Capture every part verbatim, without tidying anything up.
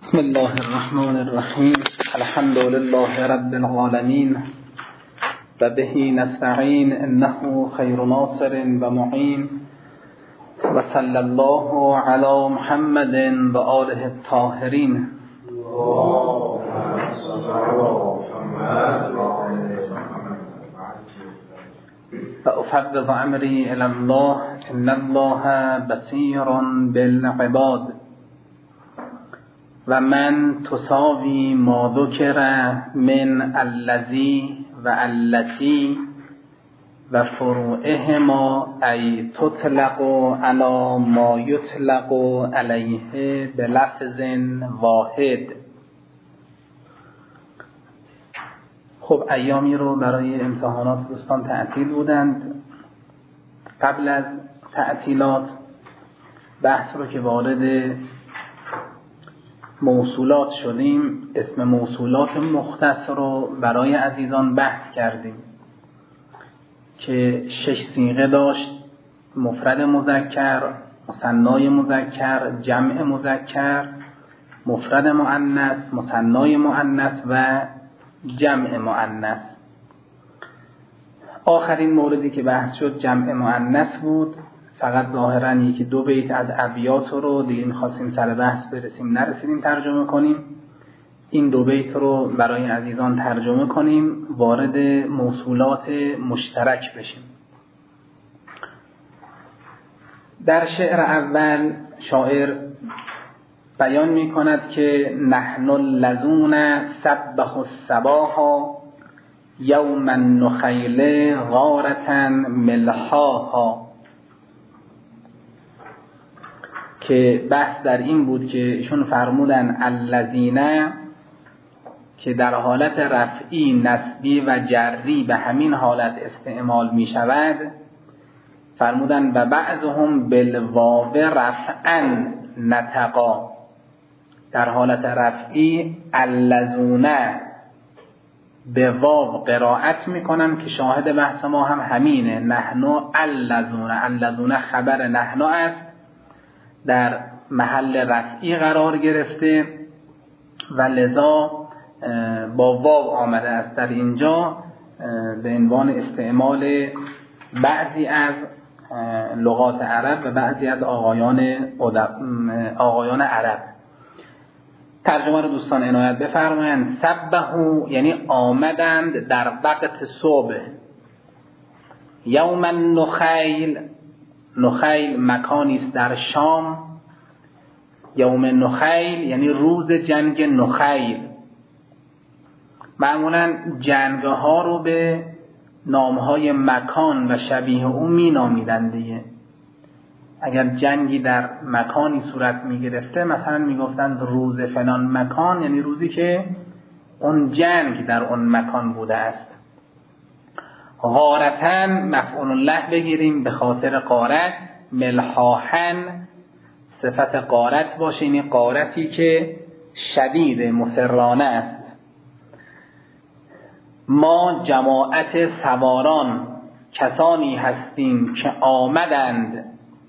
بسم الله الرحمن الرحیم. الحمد لله رب العالمین و به نستعین انه خیر ناصر و معین و صلی الله علی محمد و آله الطاهرین. و افوض امری الی الله ان الله بصیر بالعباد و من تساوی ما ذکر من الذی و التی و فروعهما ای تطلق علی ما یطلق علیه بلفظ واحد. خب ایامی رو برای امتحانات دوستان تعطیل بودند. قبل از تعطیلات بحث رو که وارد موصولات شدیم، اسم موصولات مختص رو برای عزیزان بحث کردیم که شش صیغه داشت: مفرد مذکر، مثنای مذکر، جمع مذکر، مفرد مؤنث، مثنای مؤنث و جمع مؤنث. آخرین موردی که بحث شد جمع مؤنث بود. فقط ظاهراً یکی دو بیت از ابیات رو دیگه می‌خواستیم سر بحث برسیم نرسیدیم ترجمه کنیم. این دو بیت رو برای عزیزان ترجمه کنیم، وارد موصولات مشترک بشیم. در شعر اول شاعر بیان می‌کند که نحن الذون سبح الصباح یوم النخیل غارة ملحاها، که بحث در این بود که ایشون فرمودن الذین که در حالت رفعی، نسبی و جری به همین حالت استعمال می شود. فرمودن و بعضهم بالواو رفعا نطقا، در حالت رفعی اللذون به واو قرائت میکنن که شاهد بحث ما هم همینه. نحنو اللذون، اللذون خبر نحنو است، در محل رفعی قرار گرفته و لذا با واو آمده است در اینجا به عنوان استعمال بعضی از لغات عرب و بعضی از آقایان آقایان عرب. ترجمه رو دوستان عنایت بفرمایند. سبحوا یعنی آمدند در وقت صبح. یوم النخیل، نخیل مکانی است در شام. یوم نخیل یعنی روز جنگ نخیل. معمولا جنگ ها رو به نامهای مکان و شبیه اون می نامیدن دیگه. اگر جنگی در مکانی صورت می گرفته مثلا می گفتند روز فلان مکان، یعنی روزی که اون جنگ در اون مکان بوده است. غارتن مفعول له بگیریم به خاطر غارت. ملحاحن صفت غارت باشه، یعنی غارتی که شدید مصرانه است. ما جماعت سواران کسانی هستیم که آمدند.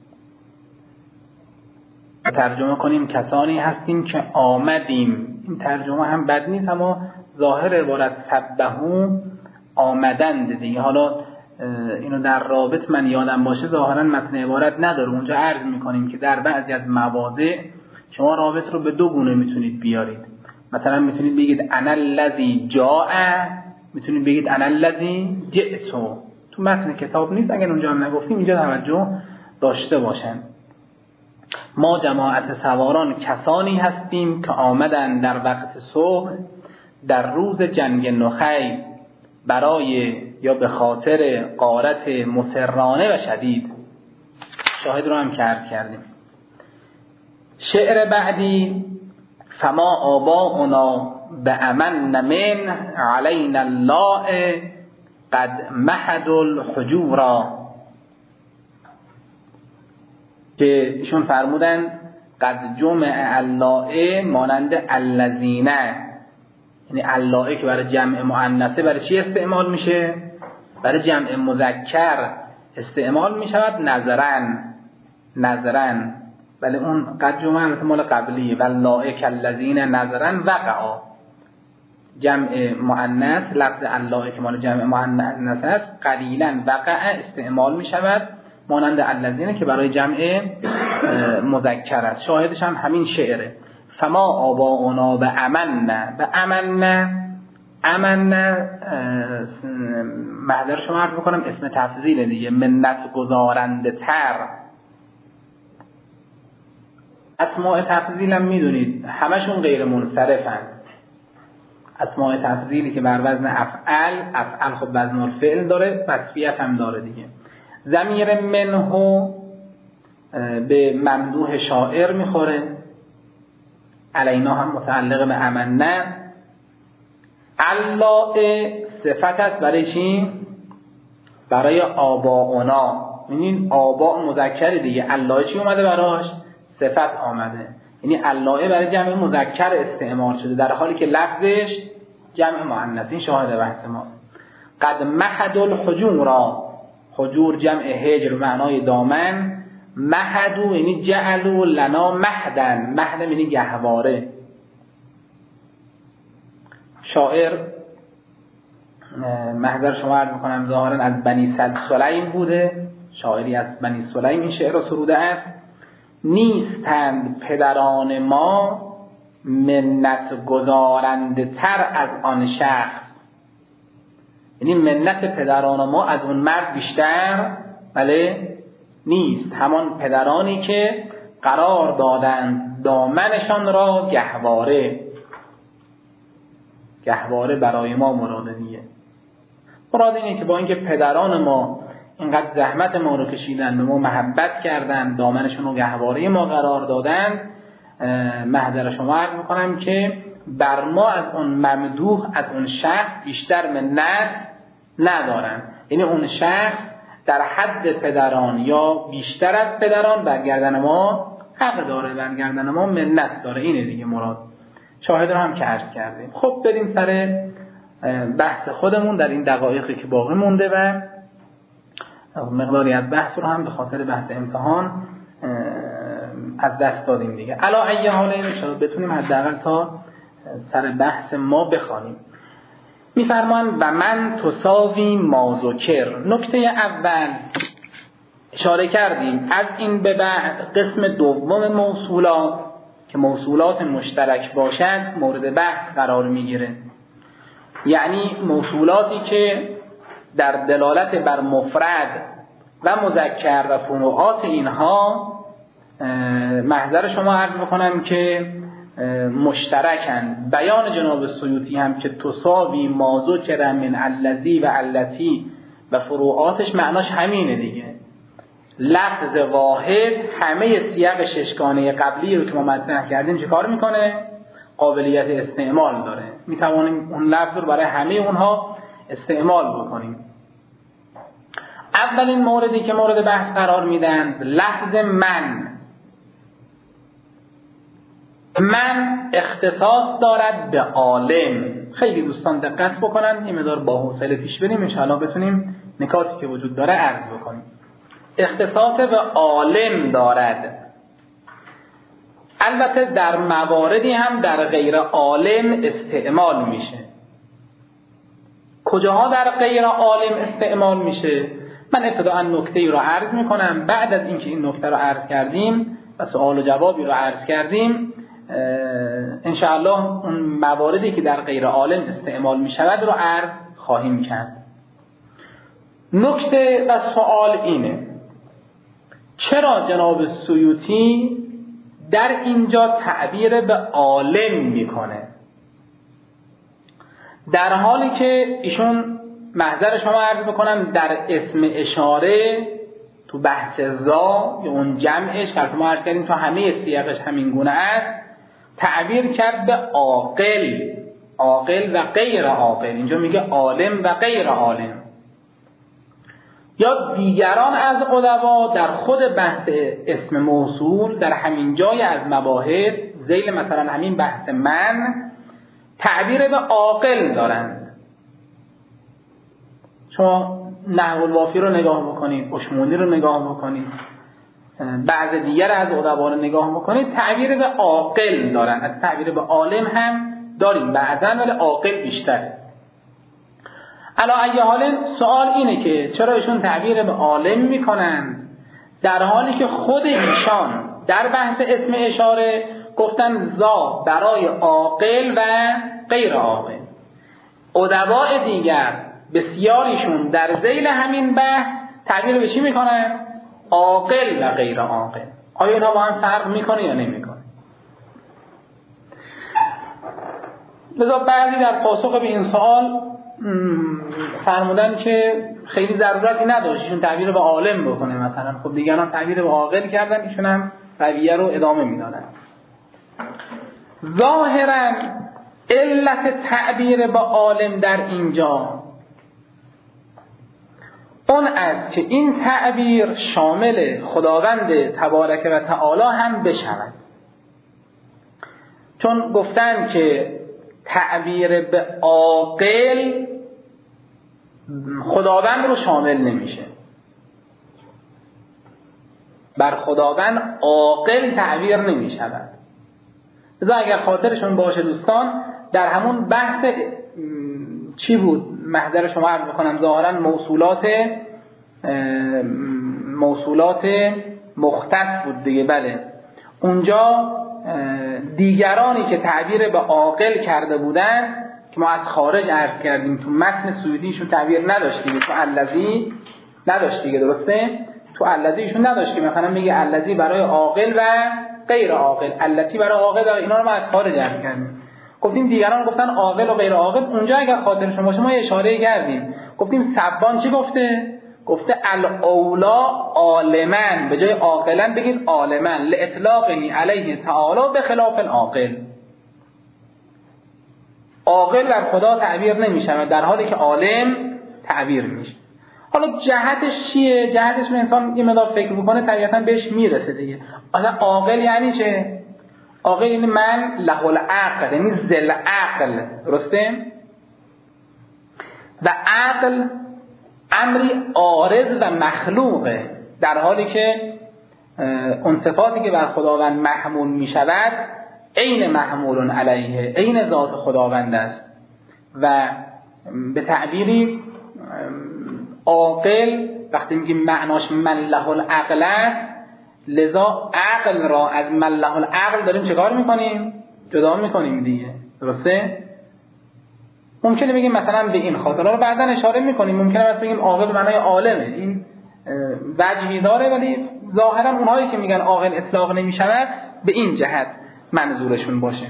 ترجمه کنیم کسانی هستیم که آمدیم. این ترجمه هم بد نیست، اما ظاهر عبارت سبحوا آمدند دیگه. حالا اینو در رابط من یادم باشه ظاهرا متن عبارت نداره. اونجا عرض میکنیم که در بعضی از مواضع شما رابط رو به دو گونه میتونید بیارید. مثلا میتونید بگید انا الذی جاء، میتونید بگید انا الذی جئت. تو متن کتاب نیست، اگر اونجا هم نگفتیم اینجا توجه داشته باشن. ما جماعت سواران کسانی هستیم که آمدن در وقت صبح در روز جنگ نخیل برای یا به خاطر غارت مصرانه و شدید. شاهد رو هم کرد کردیم. شعر بعدی فما آباؤنا بأمن من علینا الله قد محد الحجورا، که ایشون فرمودن قد جمع الله مانند الذین، یعنی الله که برای جمع مؤنثه برای چی استعمال میشه؟ برای جمع مذکر استعمال میشود. نظرن نظرن ولی اون قد جمعه مال قبلیه. واللائک الذین نظرا وقعا، جمع مؤنث، لفظ اللائک مال جمع مؤنث است، قلیلا وقع استعمال می شود مانند الذین که برای جمع مذکر است. شاهدش هم همین شعره. فما آباؤنا بأمن، بأمن امن محضر شما عرض بکنم اسم تفضیل دیگه، منت گزارنده تر. اسماء تفضیل هم میدونید همشون غیر منصرفن. اسماء تفضیلی که بر وزن افعل، افعل خب وزن الفعل داره، وصفیت هم داره دیگه. ضمیر منه به ممدوح شاعر میخوره، علینا هم متعلق به امنه. الله صفت است برای چی؟ برای آباؤنا. یعنی آباء مذکر دیگه، الله چی اومده براش؟ صفت آمده. یعنی الله برای جمع مذکر استعمال شده در حالی که لفظش جمع مؤنث. این شاهد بحث ماست. قد مهد الحجور، حجور جمع هجر معنای دامن، مهدو یعنی جعلوا لنا مهدن، مهد یعنی گهواره. شاعر محضر شما عرض میکنم ظاهرا از بنی سلیم بوده، شاعری از بنی سلیم این شعر رو سروده است. نیستند پدران ما منت گزارنده تر از آن شخص، یعنی منت پدران ما از اون مرد بیشتر بله نیست. همان پدرانی که قرار دادند دامنشان را گهواره. گهواره برای ما مراد دیگه. مراد اینه که با اینکه پدران ما اینقدر زحمت ما رو کشیدن، به ما محبت کردن، دامنشون رو گهواره ما قرار دادن، محضر شما عرض میکنم که بر ما از اون ممدوح، از اون شخص بیشتر منت ندارن. یعنی اون شخص در حد پدران یا بیشتر از پدران برگردن ما حق داره، برگردن ما منت داره. اینه دیگه مراد. شاهد رو هم که عرض کردیم. خب بریم سر بحث خودمون در این دقایقی که باقی مونده و مقداری از بحث رو هم به خاطر بحث امتحان از دست دادیم دیگه. علا ای حال این شاید بتونیم حداقل تا سر بحث ما بخوانیم. میفرمان و من تساوی ما ذکر. نکته اول اشاره کردیم از این به بعد قسم دوم موصولات که موصولات مشترک باشد مورد بحث قرار میگیره. یعنی موصولاتی که در دلالت بر مفرد و مذکر و فروعات اینها محضر شما عرض بکنم که مشترکن. بیان جناب سیوطی هم که تساوی ما ذکر من الذی و التی و فروعاتش معناش همینه دیگه. لفظ واحد همه سیاق ششگانه قبلی رو که ما مطرح کردیم چه کار میکنه؟ قابلیت استعمال داره. میتوانیم اون لفظ رو برای همه اونها استعمال بکنیم. اولین موردی که مورد بحث قرار میدن لفظ من. من اختصاص دارد به عالم. خیلی دوستان دقت بکنن، این مقدار با حوصله پیش بریم ان شاءالله بتونیم نکاتی که وجود داره عرض بکنیم. اختصاص به عالم دارد. البته در مواردی هم در غیر عالم استعمال میشه. کجاها در غیر عالم استعمال میشه؟ من ابتداء نکته‌ای رو عرض میکنم، بعد از اینکه این نکته رو عرض کردیم و سوال و جوابی رو عرض کردیم انشاءالله اون مواردی که در غیر عالم استعمال میشود رو عرض خواهیم کرد. نکته و سوال اینه چرا جناب سیوطی در اینجا تعبیر به عالم میکنه در حالی که ایشون محضر شما عرض بکنم در اسم اشاره تو بحث ذا یا اون جمعش که ما عرض کردیم تو همه سیاقش همین گونه است، تعبیر کرد به عاقل، عاقل و غیر عاقل. اینجا میگه عالم و غیر عالم. یا دیگران از ادبا در خود بحث اسم موصول در همین جای از مباحث ذیل مثلا همین بحث من تعبیر به عاقل دارند. شما نحو الوافی رو نگاه بکنید، اشمونی رو نگاه بکنید، بعض دیگر از ادبا رو نگاه میکنید تعبیر به عاقل دارن، از تعبیر به عالم هم داریم بعضا، ولی عاقل بیشتره. علا ای حال سوال اینه که چرا ایشون تعبیر به عالم میکنن در حالی که خود ایشان در بحث اسم اشاره گفتن ذا برای عاقل و غیر عاقل. ادباء دیگر بسیاریشون در ذیل همین بحث تعبیر به چی میکنن؟ عاقل و غیر عاقل. آیا اینها با هم فرق میکنه یا نمیکنه؟ لذا بعضی در پاسخ به این سوال فرمودن که خیلی ضرورتی نداشت ایشون تعبیر به عالم بکنه مثلا، خب دیگران تعبیر به عاقل کردن، ایشون هم رویه رو ادامه میدادن. ظاهرا علت تعبیر به عالم در اینجا اون است که این تعبیر شامل خداوند تبارک و تعالی هم بشود، چون گفتن که تعبیر به عاقل خداوند رو شامل نمیشه، بر خداوند عاقل تعبیر نمیشود. لذا اگر خاطرشون باشه دوستان، در همون بحث چی بود؟ محضر شما عرض بکنم ظاهرا موصولات موصولات مختص بود دیگه. بله اونجا دیگرانی که تعبیر به عاقل کرده بودن که ما از خارج عرض کردیم تو متن سیوطیشون تعبیر نداشتیم، تو الذی نداشت دیگه، درسته؟ تو الذیشون نداشت که مثلا میگه الذی برای عاقل و غیر عاقل، التی برای عاقل، اینا رو ما از خارج عرض کردیم. گفتیم دیگران گفتن عاقل و غیر عاقل. اونجا اگر خاطرشون باشه ما اشاره کردیم، گفتیم سبان چی گفته؟ گفته الاولا عالمن، به جای عاقلن بگید عالمن، لاطلاقنی علیه تعالی به خلاف العاقل. عاقل بر خدا تعبیر نمیشه در حالی که عالم تعبیر میشه. حالا جهتش چیه؟ جهتش من انسان یه مقدار فکر بکنه طبیعتا بهش میرسه دیگه. حالا عاقل یعنی چه؟ عاقل یعنی من له العقل، یعنی ذل عقل، درسته؟ و عقل امری عارض و مخلوقه، در حالی که اون صفاتی که بر خداوند محمول می شود عین محمول علیه، عین ذات خداوند است. و به تعبیری عاقل وقتی میگیم معناش من له العقل است، لذا عقل را از من له العقل داریم چه کار میکنیم؟ جدا میکنیم دیگه، درسته؟ ممکنه بگیم مثلا به این خاطر رو بعداً اشاره میکنیم، ممکنه مثلا بگیم عاقل به معنای عالمه، این وجهی داره، ولی ظاهرا اونهایی که میگن عاقل اطلاق نمیشود به این جهت منظورشون باشه.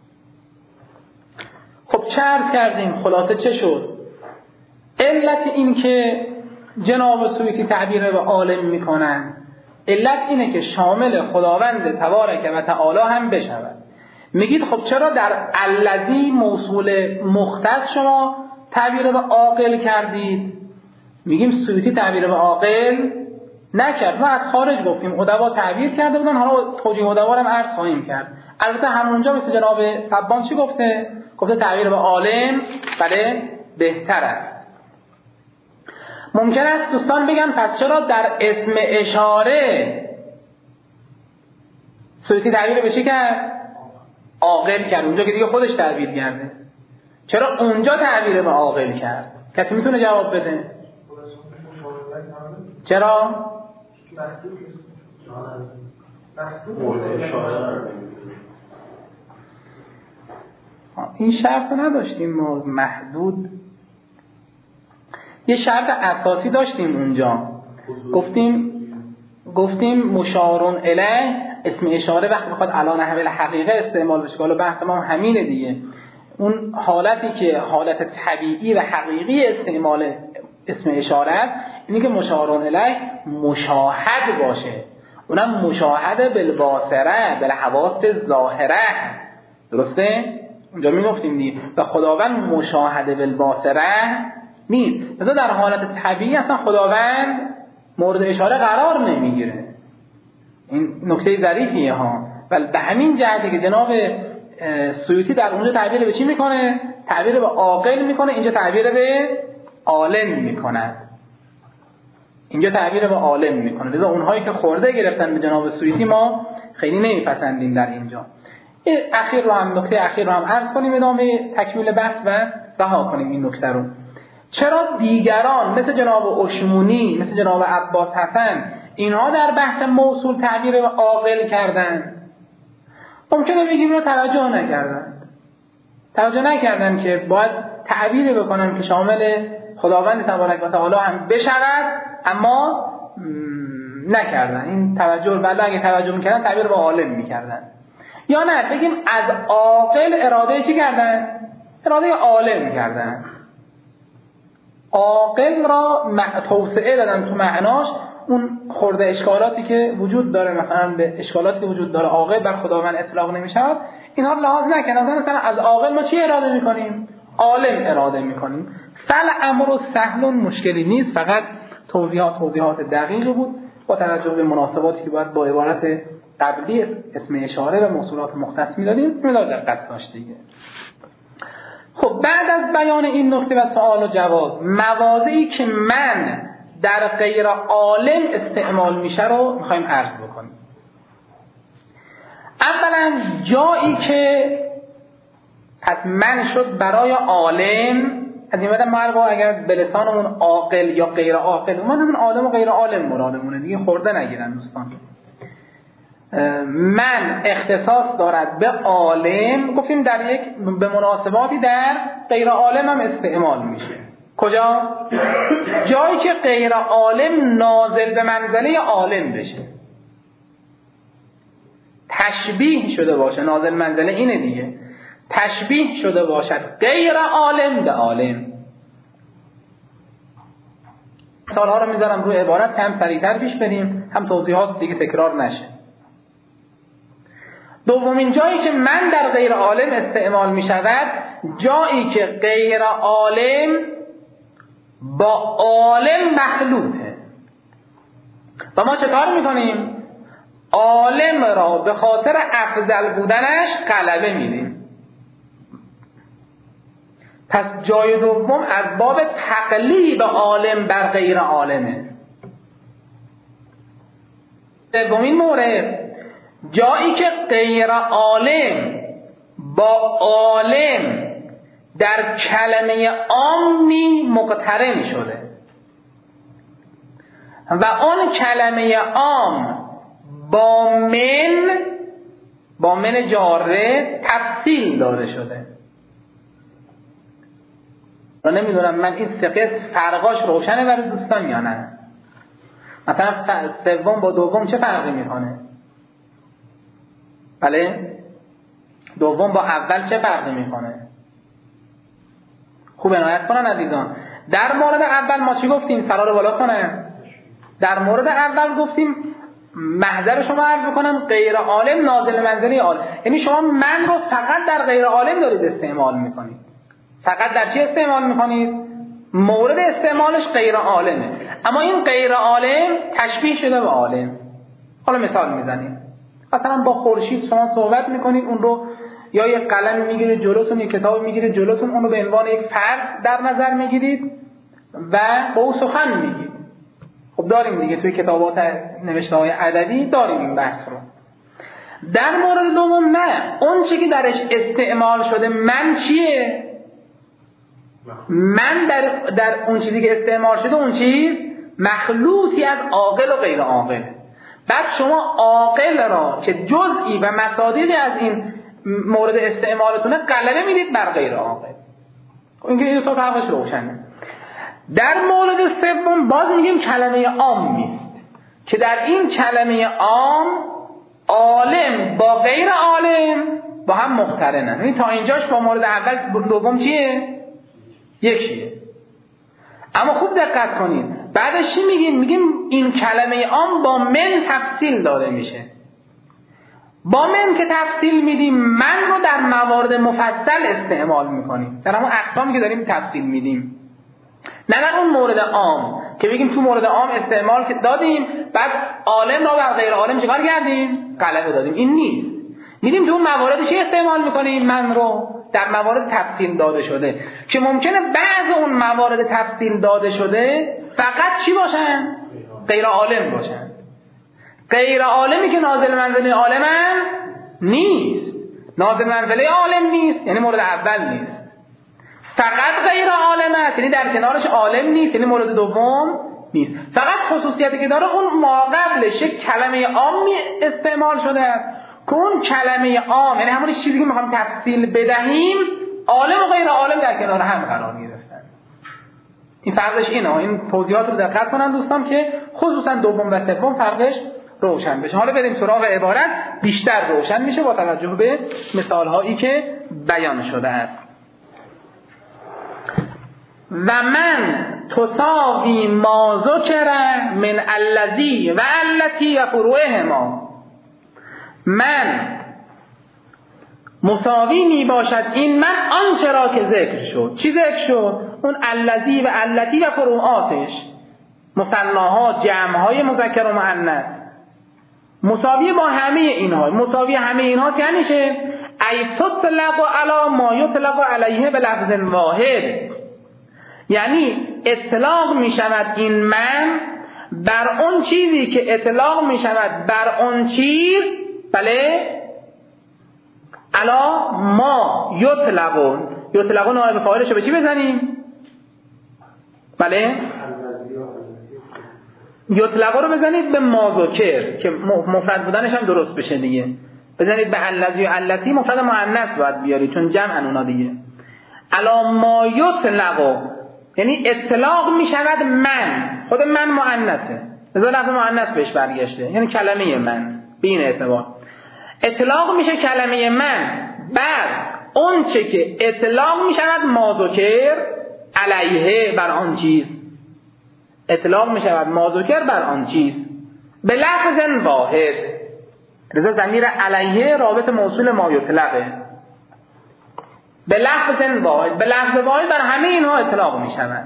خب چه عرض کردیم؟ خلاصه چه شد؟ علت این که جناب سیوطی تعبیر به عالم میکنن، علت اینه که شامل خداوند تبارک و تعالی هم بشود. میگید خب چرا در الذی موصول مختص شما تعبیر به عاقل کردید؟ میگیم سیوطی تعبیر به عاقل نکرد، ما از خارج گفتیم ادبا تعبیر کرده بودن، حالا توجیه ادبا هم عرض خواهیم کرد. البته همونجا مثل جناب سبان چی گفته؟ گفته تعبیر به عالم بله بهتر است. ممکن است دوستان بگن پس چرا در اسم اشاره سیوطی تعبیر به چی کرد؟ عاقل کرد، اونجا که دیگه خودش تعبیر کرده. چرا اونجا تعبیر به عاقل کرد؟ کسی میتونه جواب بده؟ چرا؟ این شرط نداشتیم ما محدود. یه شرط اساسی داشتیم اونجا، گفتیم گفتیم مشارون الیه اسم اشاره وقتی بخواد علی نحو الحقیقه استعمال بشه، حالا بحث ما همینه دیگه، اون حالتی که حالت طبیعی و حقیقی استعمال اسم اشاره است اینی که مشارون الیه مشاهد باشه، اونم مشاهده بالباصره بالحواس ظاهره، درسته؟ اونجا میگفتیم دیگه و خداوند مشاهده بالباصره نیست، مثلا در حالت طبیعی اصلا خداوند مورد اشاره قرار نمیگیره. این نکته ظریفیه ها. ولی به همین جهته که جناب سیوطی در اونجا تعبیر به چی میکنه؟ تعبیر به عاقل میکنه، اینجا تعبیر به عالم میکنه. اینجا تعبیر به عالم میکنه. لذا اونهایی که خورده گرفتن به جناب سویتی ما خیلی نمیپسندیم در اینجا. اخیر رو هم نکته اخیر رو هم عرض کنیم ادامه تکمیل بحث و رها کنیم این نکته رو. چرا دیگران مثل جناب اشمونی، مثل جناب عباس حسن، اینها در بحث موصول تعبیر به عاقل کردن؟ ممکنه بگیم رو توجه نکردن. توجه نکردن که باید تعبیر بکنن که شامل خداوند تبارک و تعالی هم بشود، اما نکردن این توجه. ولی اگه توجه میکردن تعبیر به عالم میکردن. یا نه بگیم از عاقل اراده چی کردن؟ اراده عالم کردن. عاقل را توسعه دادن تو معناش، اون خورده اشکالاتی که وجود داره، مثلا به اشکالاتی که وجود داره عاقل بر خداوند اطلاق نمیشود، اینها رو لحاظ نکنن. مثلا از عاقل ما چی اراده میکنیم؟ عالم اراده میکنیم. فل امر سهل مشکلی نیست، فقط توضیحات توضیحات دقیقی بود با توجه به مناسباتی که باید با عبارت قبلی اسم اشاره و موصولات مختص میدادیم. مدار دقت داشت دیگه. خب بعد از بیان این نکته و سوال و جواب، مواضعی که من در غیر عالم استعمال میشه رو میخوایم عرض بکنیم. اولا جایی که از من شد برای عالم، از این بعد ما اگر به لسانمون عاقل یا غیر عاقل، من همون عالم و غیر عالم مرادمونه دیگه، خورده نگیرن دوستان. من اختصاص دارد به عالم، گفتیم در یک به مناسباتی در غیر عالم هم استعمال میشه. کجاست؟ جایی که غیر عالم نازل به منزله عالم بشه، تشبیه شده باشه. نازل منزله اینه دیگه، تشبیه شده باشد غیر عالم به عالم. مثالها رو میذارم روی عبارت که هم سریعتر پیش بریم، هم توضیحات دیگه تکرار نشه. دومین جایی که من در غیر عالم استعمال می شود، جایی که غیر عالم با عالم مخلوطه و ما چه کار می کنیم؟ عالم را به خاطر افضل بودنش غلبه میدیم. پس جای دوم از باب تقلیب عالم بر غیر عالمه. سومین مورد، جایی که غیر عالم با عالم در کلمه عامی مقترن شده و آن کلمه عام با من با من جاره تفصیل داده شده. را نمیدونم من این سقط فرقاش روشنه برای دوستان یا نه. مثلا سوم با دوم چه فرقی میکنه؟ بله؟ دوم با اول چه فرقی میکنه؟ خوب عنایت کنن عزیزان. در مورد اول ما چی گفتیم؟ سلا رو بالا کنن. در مورد اول گفتیم محضر شما عرض بکنم غیر عالم نازل منزله عالم، یعنی شما من رو فقط در غیر عالم دارید استعمال میکنید. فقط در چی استعمال میکنید؟ مورد استعمالش غیر عالمه، اما این غیر عالم تشبیه شده به عالم. حالا مثال میزنیم، مثلا با خورشید شما صحبت میکنید، اون رو یا یک قلم میگیرید جلوتون، یک کتاب میگیرید جلوتون، اون رو به عنوان یک فرد در نظر میگیرید و با او سخن میگید. خب داریم دیگه توی کتابات نوشته های ادبی داریم این بحث رو. در مورد دوم نه، اون چی که درش استعمال شده من چیه؟ من در در اون چیزی که استعمال شده اون چیز مخلوطی از عاقل و غیر عاقل. بعد شما عاقل را که جزئی و مصادیقی از این مورد استعمالتونه غلبه میدید بر غیر عاقل. اینکه این دو تا فرقش روشنه. در مورد سوم باز میگیم کلمه عام نیست که در این کلمه عام عالم با غیر عالم با هم مقترنن. یعنی تا اینجاش با مورد اول دوم چیه؟ یکیه. اما خوب دقت کنید بعدش چی میگیم؟ میگیم این کلمه عام با من تفصیل داده میشه. با من که تفصیل میدیم من رو در موارد مفصل استعمال میکنیم، در همون اقسامی که داریم تفصیل میدیم، نه در اون مورد عام که بگیم تو مورد عام استعمال که دادیم بعد عالم را بر غیر عالم چیکار کردیم؟ غلبه دادیم. این نیست. میدیم تو اون موارد چی استعمال میکنیم؟ من رو در موارد تفصیل داده شده که ممکنه بعض اون موارد تفصیل داده شده فقط چی باشن؟ غیر عالم باشند. غیر عالمی که نازل منزله عالم هم نیست. نازل منزله عالم نیست یعنی مورد اول نیست. فقط غیر عالم است یعنی در کنارش عالم نیست یعنی مورد دوم نیست. فقط خصوصیتی که داره اون ما قبلش یک کلمه عامی استعمال شده است که اون کلمه عام یعنی همون چیزی که میخوام تفصیل بدهیم عالم و غیر عالم در کنار هم قرار گرفتن. این فرقش اینه. این توضیحات رو دقت کنن دوستان که خصوصا دوم و سوم فرقش روشن بشه. حالا بریم سراغ عبارت، بیشتر روشن میشه با توجه به مثال هایی که بیان شده است. و من تساوی ما ذکر من الذی و التی و فروعهما. من مساوی می باشد این من آنچه را که ذکر شد. چی ذکر شد؟ اون الذی و التی و فروعاتش، مثناها، جمعهای مذکر و مؤنث، مساوی با همه اینها. مساوی همه اینها یعنی چه؟ ای تطلق علی ما یطلق علیه به لفظ واحد، یعنی اطلاق می شود این من بر اون چیزی که اطلاق می شود بر اون چیز، بله، علا ما یطلقون. یطلقون نایب فاعلش رو به چی بزنیم؟ بله، یطلقون رو بزنید به ما ذکر که مفرد بودنش هم درست بشه دیگه. بزنید به الذی و التی، مفرد مؤنث باید بیارید چون جمع اونا دیگه. علا ما یطلقون یعنی اطلاق می شود من، خود من مؤنثه، لذا لفظ مؤنث بهش برگشته، یعنی کلمه من. به این اعتبار اطلاق میشه کلمه من بر اون چه که اطلاق می شود ما ذکر علیه بر آن چیز. اطلاق می شود ما ذکر بر آن چیز به لفظ واحد. لذا ضمیر علیه رابط موصول ما یطلقه. به لفظ واحد، به لفظ واحد بر همه اینها اطلاق می شود.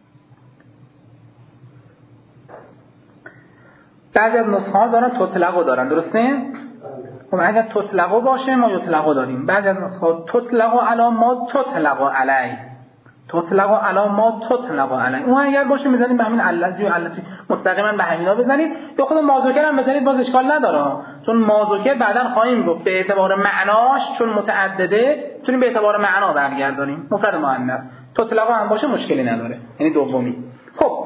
بعضی از نسخه ها دارن تطلقو دارن، درسته؟ خب اگر تطلقو باشه ما یطلقو داریم. بعضی از نسخه ها تطلقو علی ما تطلقو علی، تطلقو علی ما تطلقو علی. اون اگر باشه میزنید به همین الذی و التی، مستقیما به همینا بزنید، یا خود ما ذکر هم بزنید باز اشکال نداره، چون ما ذکر بعداً خواهیم گفت به اعتبار معناش چون متعدده میتونیم به اعتبار معنا برگردانیم. مفرد مؤنث تطلقو هم باشه مشکلی نداره، یعنی دومی. خب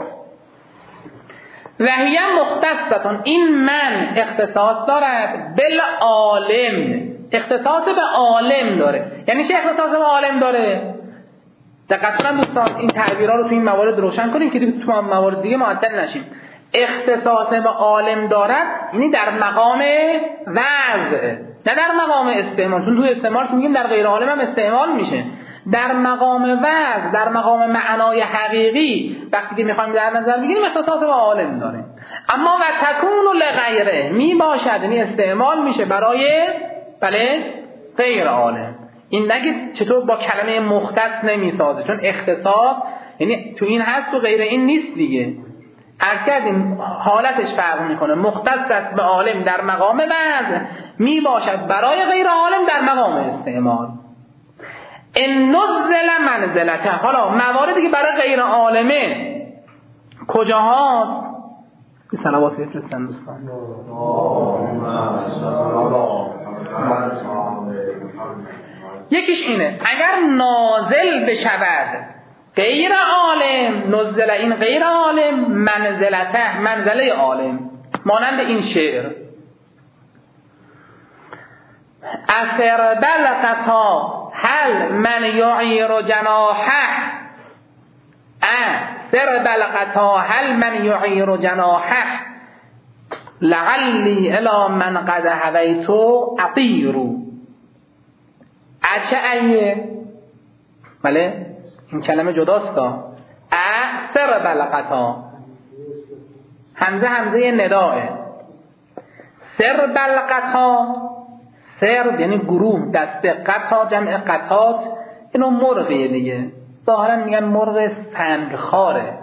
وهیه مختصتون، این من اختصاص دارد بالعالم، اختصاص به عالم داره. یعنی چه اختصاص به عالم داره؟ دقت کنن دوستان، این تعبیرها رو تو این موارد روشن کنیم که تو موارد دیگه معطل نشیم. اختصاص به عالم دارد یعنی در مقام وضع، نه در مقام استعمال، چون تو استعمال که میگیم در غیر عالم هم استعمال میشه. در مقام وضع، در مقام معنای حقیقی وقتی که میخوایم در نظر بگیریم اختصاص به عالم داره. اما و تکون لغیره می باشد یعنی استعمال میشه برای بله غیر عالم. این نگید چطور با کلمه مختص نمیسازه، چون اختصاص یعنی تو این هست و غیر این نیست دیگه. عرض کردیم حالتش فرق میکنه. مختص است به عالم در مقام وضع، می باشد برای غیر عالم در مقام استعمال. ان نزل منزلته. حالا مواردی که برای غیر عالمه کجا هاست؟ این صلوات بفرستن دوستان. یکیش اینه اگر نازل بشود غیر عالم، نزل این غیر عالم، منزلته منزله عالم، مانند این شعر اثر بلقتا هل من یعیر جناحه، اثر بلقتا هل من یعیر جناحه لعلی الی من قد هویتو اطیرو. اچه ایه، بله این کلمه جداست کا. اثر بلقتا، همزه همزه نداه، سر بلقتا، سر یعنی گروه، دسته، قطا جمع قطات، اینو مرغیه دیگه، ظاهرا میگن مرغ سنگخواره،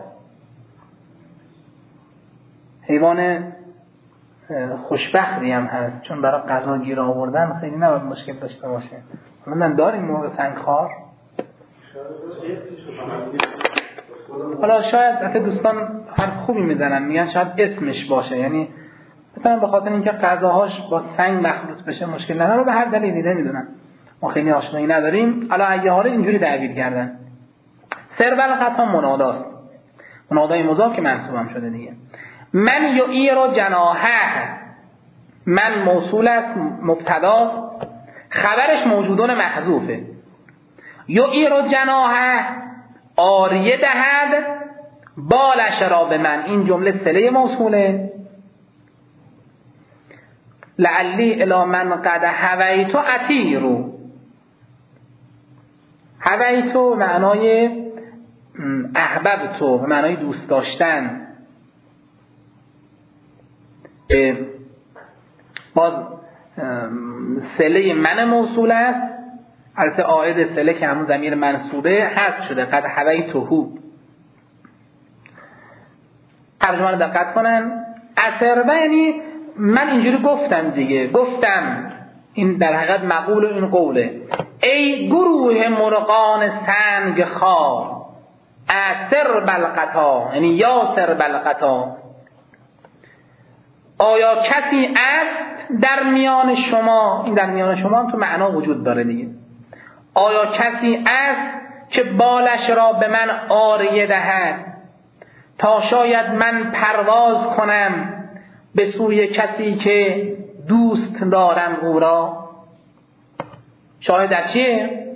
حیوان خوشبختی هم هست چون برای غذا گیر آوردن خیلی نباید مشکل داشته باشه. من داریم مرغ سنگخوار؟ حالا شاید حتی دوستان حرف خوبی میزنن، میگن شاید اسمش باشه، یعنی مثلا به خاطر اینکه غذاهاش با سنگ مخلوط بشه مشکل نداره، به هر دلیلی نمیدونم، ما خیلی آشنایی نداریم. حالا اگه حالا اینجوری تعبیر کردن سربل قطع مناداست، منادای مضاف که منصوبم شده دیگه. من یعیر جناحه، من موصول است مبتداست، خبرش موجودون محذوفه. یعیر جناحه آریه دهد بالش را به من، این جمله صله موصوله. لعلی الی من قد هویتو اطیرو، هویتو معنای احببتو، معنای دوست داشتن. باز صله من موصول است، البته عائد صله که همون ضمیر منصوبه حذف شده، قد هویتو. ترجمه رو دقت کنن. اثربه یعنی من اینجوری گفتم دیگه، گفتم، این در حقیقت مقول و این قوله. ای گروه مرغان سنگ خار، اثر بلقطا، یعنی یاسر بلقطا، آیا کسی است در میان شما، این در میان شما هم تو معنا وجود داره دیگه، آیا کسی است که بالش را به من آریه دهد تا شاید من پرواز کنم به سوی کسی که دوست دارم او را. شاهد در چیه؟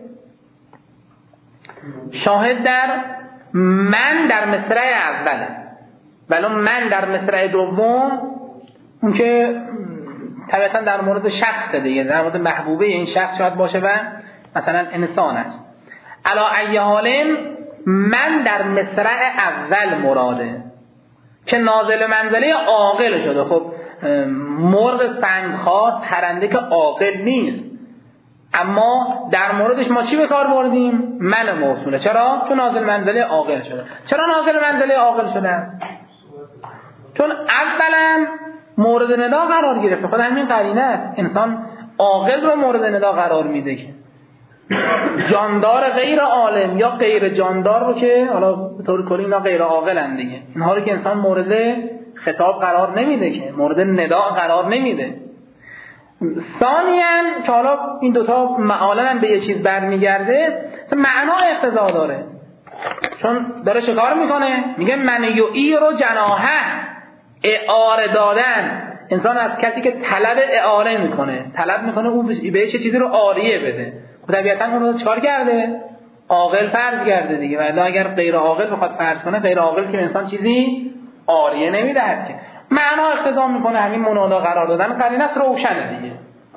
شاهد در من در مصرع اوله، ولی من در مصرع دوم اون که طبعا در مورد شخص دیگه، در مورد محبوبه این شخص شاید باشه و مثلا انسان است. علا ای حال من در مصرع اول مراده که نازل منزله عاقل شده. خب مرغ سنگخوار پرنده که عاقل نیست، اما در موردش ما چی به کار بردیم؟ من موصوله. چرا؟ چون نازل منزله عاقل شده. چرا نازل منزله عاقل شده؟ چون اولا مورد ندا قرار گرفته. خود همین قرینه است، انسان عاقل رو مورد ندا قرار میده که جاندار غیر عالم یا غیر جاندار رو که حالا به طور کلی اینا غیر عاقلن دیگه، اینها رو که انسان مورد خطاب قرار نمیده، که مورد ندا قرار نمیده. ثانیاً که حالا این دوتا معالن به یه چیز برمیگرده، معنا اقتضا داره، چون داره چه کار میکنه؟ میگه من یعیر جناحه، اعاره دادن. انسان از کسی که طلب اعاره میکنه، طلب میکنه اون بهش چیزی رو عاریه بده، طبیعتا اون رو چکار کرده؟ عاقل فرض کرده دیگه. ولی اگر غیر عاقل بخواد فرض کنه، غیر عاقل که انسان چیزی عاریه نمیدهد که. معنا اقتضا میکنه همین منادا قرار دادن قرینه است روشنه دیگه.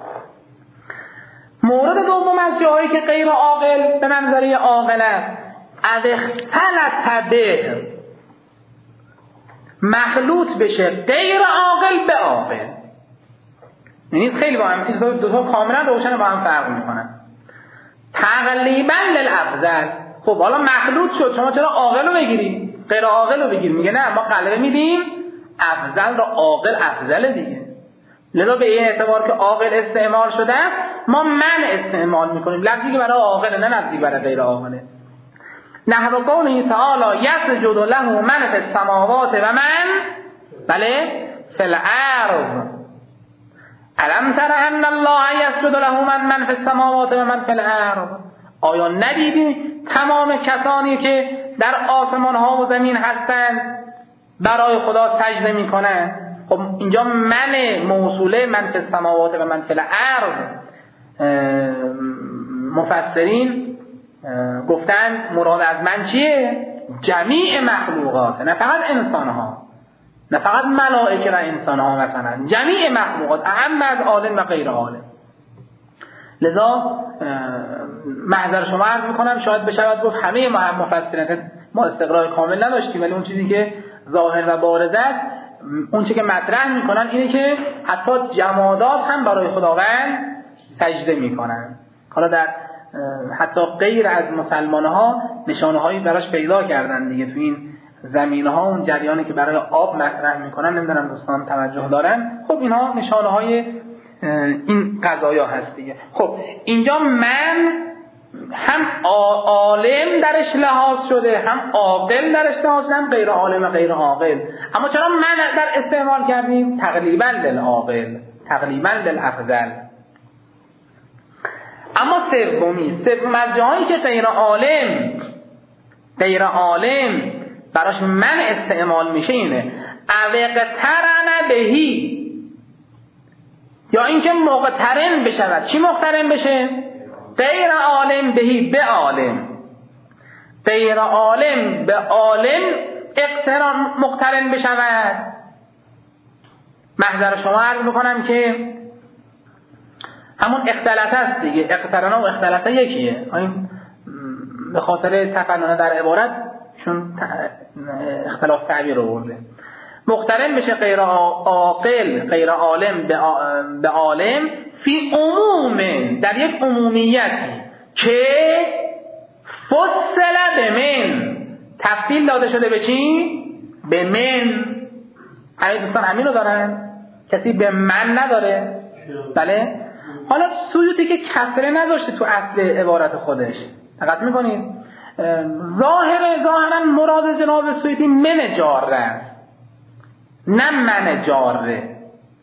مورد دوم از جاهایی که غیر عاقل به منظره عاقل است، اذ اختلط به، مخلوط بشه غیر عاقل به عاقل. یعنی خیلی با هم دو تا کاملا روشن با هم فرق میکنن. تقلیبا للافضل. خب حالا مخلوط شد، شما چرا عاقل رو بگیری غیر عاقل رو بگیر؟ میگه نه، ما غلبه میدیم افضل رو عاقل افضل دیگه. لذا به این اعتبار که عاقل استعمال شده است، ما من استعمال میکنیم، لفظی که برای عاقل نه لفظی برای غیر عاقله. نحو قوله تعالی یسجد له من فی السماوات و من بله فی الارض. الم تر ان الله یسجد له من من فی السماوات و من فی الارض. آیا ندیدی تمام کسانی که در آسمان ها و زمین هستند برای خدا سجده میکنن؟ خب اینجا من موصوله من فی السماوات و من فی الارض. مفسرین گفتن مراد از من چیه؟ جمیع مخلوقات، نه فقط انسان ها، نه فقط ملائکه و انسان ها، مثلا جمیع مخلوقات، اهم از عالم و غیر عالم. لذا معذر شما عرض میکنم، شاید بشود گفت همه ما هم مفسرین ما استقرار کامل نداشتیم، ولی اون چیزی که ظاهر و بارز است، اون چیزی که مطرح میکنن اینه که حتی جمادات هم برای خداوند سجده میکنن. حالا در حتی غیر از مسلمان ها نشانه هایی براش پیدا کردن دیگه تو این زمین ها، اون جریانی که برای آب مطرح میکنن، نمیدونم دوستان توجه دارن. خب اینها نشانه های این قضایا هست دیگه. خب اینجا من هم عالم درش لحاظ شده، هم عاقل درش لحاظ شده، هم غیر عالم و غیر عاقل. اما چرا من در استعمال کردیم؟ تقلیبا للعاقل، تقلیبا للافضل. اما سومی، سوم از جاهایی که غیر عالم غیر عالم براش من استعمال میشه اینه اوقترن بهی، یا اینکه مقترن بشود. چی مقترن بشه؟ غیر عالم بهی به عالم، غیر عالم به عالم اقتران مقترن بشود. محضر شما عرض بکنم که همون اختلط است دیگه، اقترانه و اختلطه یکیه. این به خاطر تفنن در عبارت چون اختلاف تعبیر آورده. مقترن بشه غیر عاقل غیر عالم به عالم فی عموم، در یک عمومیتی که فصل به من، تفصیل داده شده به چی؟ به من. همه دوستان همین رو دارن؟ کسی به من نداره؟ بله؟ حالا سیوطی که کسره نذاشته تو اصل عبارت خودش، دقت میکنید؟ ظاهر ظاهرا مراد جناب سیوطی من جاره است، نه من جاره.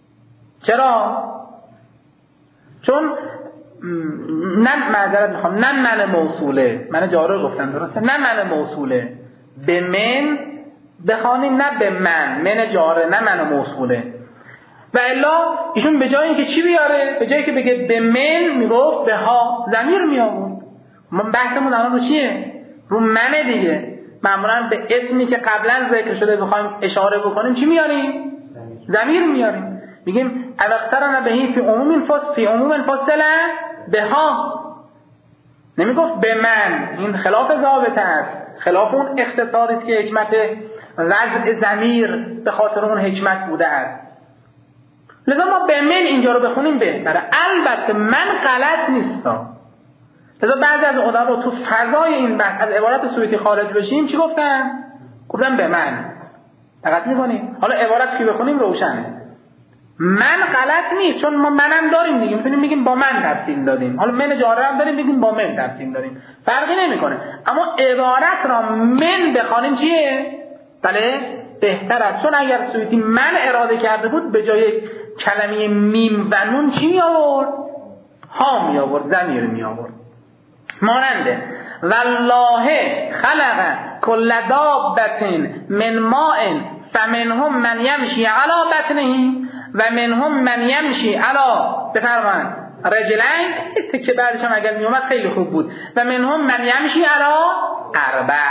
چرا؟ چون نه معذرت میخوام نه من موصوله، من جاره رو گفتم درسته، نه من موصوله، به من بخوانیم، نه به من، من جاره نه من موصوله. و الا ایشون به جای اینکه چی بیاره، به جایی که بگه به من میگفت به ها، ضمیر می آورد. ما بحثمون الان رو چیه؟ رو منه دیگه. معمولا به اسمی که قبلا ذکر شده بخوایم اشاره بکنیم چی میاریم؟ ضمیر میاریم. میگیم الاقترن بهی فی عموم فصل فی عموم فصل به ها. نمیگفت به من. این خلاف ضابطه است، خلاف اون اختصاری است که حکمت وضع ضمیر به خاطر اون حکمت بوده است. لذا ما به من اینجا رو بخونیم بهتره. البته من غلط نیستم. لذا بعضی از علما رو تو فضای این بحث از عبارت سیوطی خارج بشیم چی گفتن؟ گفتن به من. دقت می‌کنیم؟ حالا عبارت که بخونیم روشنه. من غلط نیست، چون ما منم داریم دیگه، میتونیم بگیم با من تفصیل دادیم. حالا من جاره هم داریم بگیم با من تفصیل داریم، فرقی نمیکنه. اما عبارت را من بخونیم چیه؟ بله بهتر است، چون اگر سیوطی من اراده کرده بود به جای کلمه میم و نون چی می آورد؟ ها می آورد، ضمیر می آورد. ماننده والله خلق کل دابة من ماء فمنهم من یمشی علی بطنه و منهم من یمشی علی بفرمان رجلین. تکه بعدش هم اگر می اومد خیلی خوب بود. و منهم من یمشی علی اربع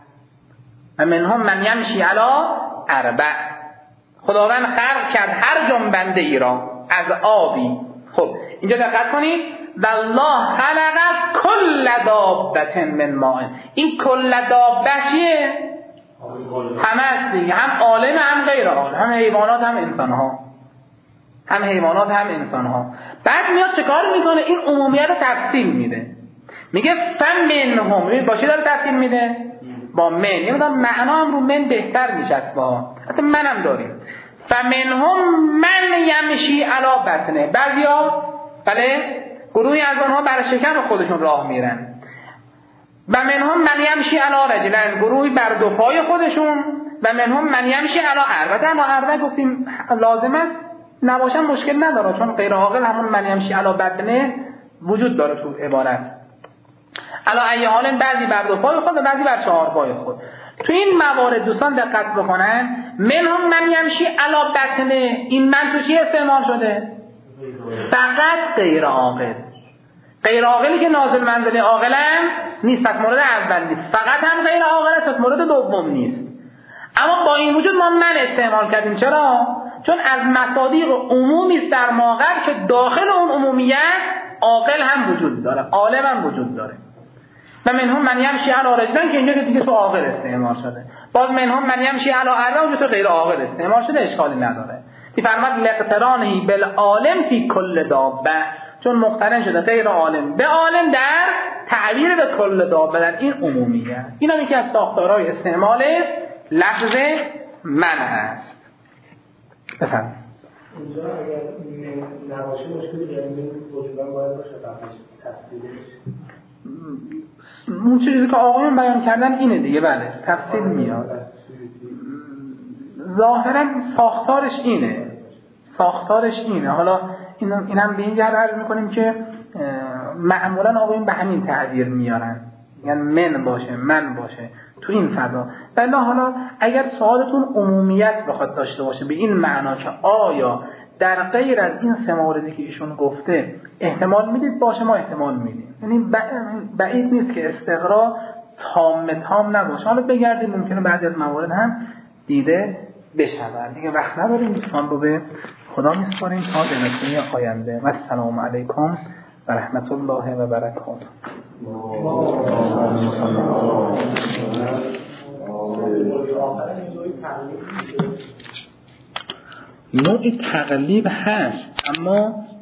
و منهم من یمشی علی اربع. خداوند خلق کرد هر جنبنده ای را از آبی. خب اینجا دقت کنید، والله خلق کل دابة من ماء. این کل دابه چیه؟ همه است دیگه، هم عالم هم غیر عالم، هم حیوانات هم انسان ها، هم حیوانات هم انسان ها. بعد میاد چه کار میکنه؟ این عمومیت رو تفصیل میده، میگه فمنهم. ببین با چی داره تفصیل میده؟ با من. یعنی معنا هم رو من بهتر میشد. با حتی منم داریم. فمنهم من یمشی علی بطنه. بعضیا بله گروهی از آنها بر شکم خودشون راه میرن. و منهم من یمشی علی رجلین، گروهی بر دو پای خودشون. و منهم من یمشی علی اربع. اما اربع گفتیم لازم است نباشن مشکل نداره، چون غیر عاقل همون من یمشی علی بطنه وجود داره تو عبارت. علی ای حال بعضی بر دو پای خود و بعضی بر چهار پای خود. تو این موارد دوستان دقت بکنن، منهم من یمشی علی بطنه، این من تو چی استعمال شده؟ فقط غیر عاقل. غیر عاقلی که نازل منزل عاقلن نیست، پس مورد اول نیست. فقط هم غیر عاقل است، پس مورد دوم نیست. اما با این وجود ما من استعمال کردیم. چرا؟ چون از مصادیق عمومی است در ماقر که داخل اون عمومیت عاقل هم وجود داره، عالم هم وجود داره. و منهم من یمشی علی رجلین که اینجا که دیگه تو عاقل استعمال شده. باز منهم من یمشی علی اربع اونجا تو غیر عاقل استعمال شده، اشکالی نداره. می‌فرماد لقترانه بالعالم فی کل دابه، چون مقترن شده غیر عالم به عالم در تعبیر به کل دابه در این عمومیه. این هم یکی از ساختارهای استعمال لفظ من هست. بفرمایید. اینجا اگر نباشه مشکلی داریم، وجودا باید باشه قبلش تفصیلش اون چیزی که آقایون بیان کردن اینه دیگه. بله تفصیل میاد. ظاهرا ساختارش اینه ساختارش اینه حالا اینم به این جهت عرض میکنیم که معمولا آقایون به همین تعبیر میارن، یعنی من باشه من باشه تو این فضا. بله حالا اگر سوالتون عمومیت بخواد داشته باشه به این معنا که آیا در غیر از این سه موردی که ایشون گفته احتمال میدید، باشه ما احتمال میدیم. یعنی بعید نیست که استقرا تام تام نباشه. حالا بگردیم ممکنه بعضی از موارد هم دیده بشود. دیگه وقت نداریم، دوستان رو به خدا میسپاریم تا جلسه آینده. و السلام علیکم و رحمت الله و برکاته. نوعی تقلیب هست اما